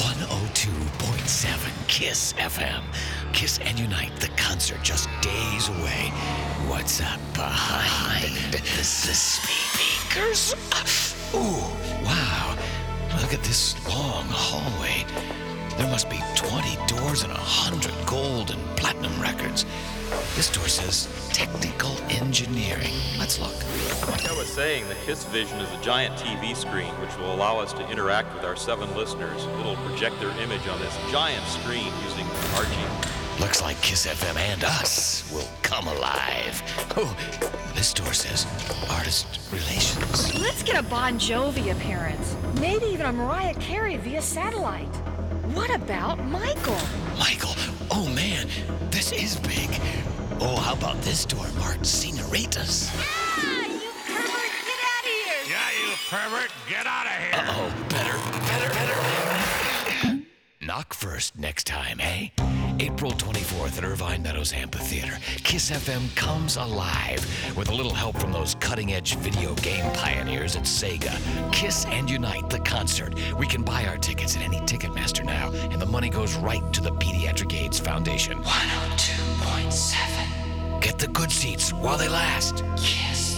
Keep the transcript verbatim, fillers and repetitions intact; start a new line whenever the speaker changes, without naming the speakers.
one oh two point seven KISS F M. Kiss and Unite, the concert just days away. What's up behind the, the speakers? Ooh, wow. Look at this long hallway. There must be twenty doors and one hundred gold and platinum records. This door says technical engineering. Let's look.
Like I was saying, the KISS Vision is a giant T V screen which will allow us to interact with our seven listeners. It'll project their image on this giant screen using R G B.
Looks like KISS F M and us will come alive. Oh, this door says artist relations.
Let's get a Bon Jovi appearance. Maybe even a Mariah Carey via satellite. What about Michael?
Michael, oh man, this is big. Oh, how about this door marked Senoritas?
Ah, you pervert, get out of here!
Yeah, you pervert, get out of here!
Uh-oh, better, better, better. Knock first next time, eh? April twenty-fourth at Irvine Meadows Amphitheater. KISS F M comes alive with a little help from those cutting-edge video game pioneers at Sega. KISS and Unite, the concert. We can buy our tickets at any Ticketmaster now, and the money goes right to the Pediatric AIDS Foundation. one oh two point seven. Get the good seats while they last. KISS.